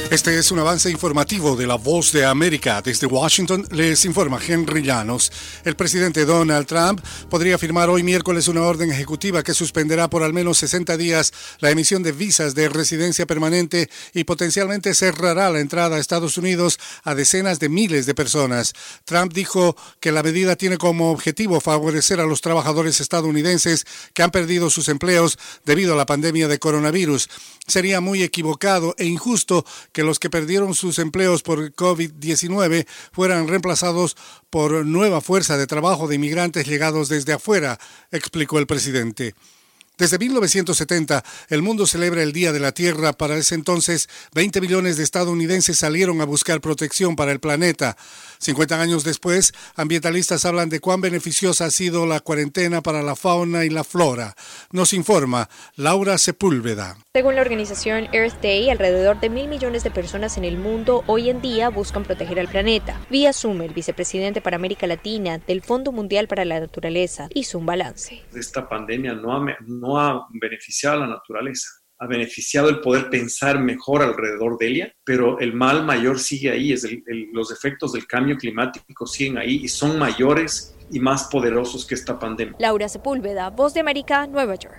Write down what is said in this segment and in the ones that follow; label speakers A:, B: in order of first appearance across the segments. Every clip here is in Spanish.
A: Este es un avance informativo de La Voz de América. Desde Washington les informa Henry Llanos. El presidente Donald Trump podría firmar hoy miércoles una orden ejecutiva que suspenderá por al menos 60 días la emisión de visas de residencia permanente y potencialmente cerrará la entrada a Estados Unidos a decenas de miles de personas. Trump dijo que la medida tiene como objetivo favorecer a los trabajadores estadounidenses que han perdido sus empleos debido a la pandemia de coronavirus. Sería muy equivocado e injusto que los que perdieron sus empleos por COVID-19 fueran reemplazados por nueva fuerza de trabajo de inmigrantes llegados desde afuera, explicó el presidente. Desde 1970, el mundo celebra el Día de la Tierra. Para ese entonces, 20 millones de estadounidenses salieron a buscar protección para el planeta. 50 años después, ambientalistas hablan de cuán beneficiosa ha sido la cuarentena para la fauna y la flora. Nos informa Laura Sepúlveda.
B: Según la organización Earth Day, alrededor de 1.000 millones de personas en el mundo hoy en día buscan proteger al planeta. Vía Zoom, el vicepresidente para América Latina del Fondo Mundial para la Naturaleza hizo un balance.
C: Esta pandemia no ha beneficiado a la naturaleza. Ha beneficiado el poder pensar mejor alrededor de ella, pero el mal mayor sigue ahí, los efectos del cambio climático siguen ahí y son mayores y más poderosos que esta pandemia.
B: Laura Sepúlveda, Voz de América, Nueva York.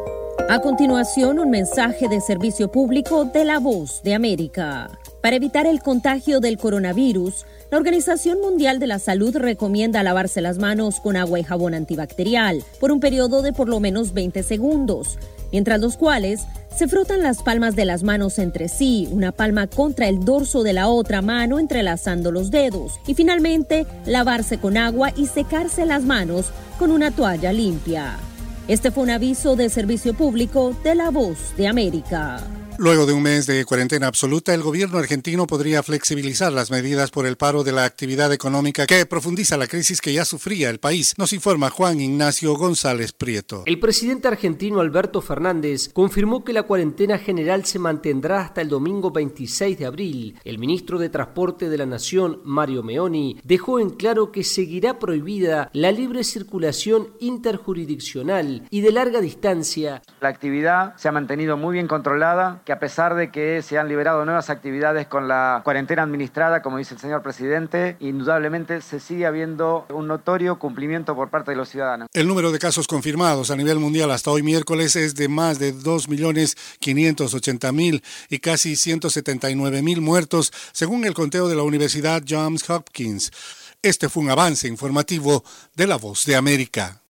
D: A continuación, un mensaje de servicio público de La Voz de América. Para evitar el contagio del coronavirus, la Organización Mundial de la Salud recomienda lavarse las manos con agua y jabón antibacterial por un periodo de por lo menos 20 segundos, mientras los cuales se frotan las palmas de las manos entre sí, una palma contra el dorso de la otra mano entrelazando los dedos, y finalmente lavarse con agua y secarse las manos con una toalla limpia. Este fue un aviso de servicio público de La Voz de América.
A: Luego de un mes de cuarentena absoluta, el gobierno argentino podría flexibilizar las medidas por el paro de la actividad económica que profundiza la crisis que ya sufría el país. Nos informa Juan Ignacio González Prieto.
E: El presidente argentino Alberto Fernández confirmó que la cuarentena general se mantendrá hasta el domingo 26 de abril. El ministro de Transporte de la Nación, Mario Meoni, dejó en claro que seguirá prohibida la libre circulación interjurisdiccional y de larga distancia.
F: La actividad se ha mantenido muy bien controlada, que a pesar de que se han liberado nuevas actividades con la cuarentena administrada, como dice el señor presidente, indudablemente se sigue habiendo un notorio cumplimiento por parte de los ciudadanos.
A: El número de casos confirmados a nivel mundial hasta hoy miércoles es de más de 2.580.000 y casi 179.000 muertos, según el conteo de la Universidad Johns Hopkins. Este fue un avance informativo de La Voz de América.